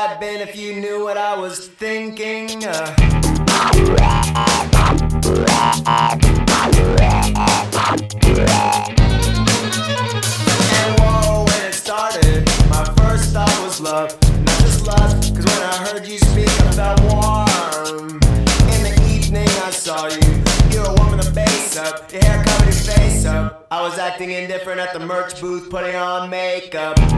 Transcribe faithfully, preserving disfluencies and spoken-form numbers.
had been if you knew what I was thinking. Uh, and whoa, when it started, my first thought was love. Not just love, cause when I heard you speak, I felt warm. In the evening, I saw you. You were warming the bass up, your hair covered your face up. I was acting indifferent at the merch booth, putting on makeup.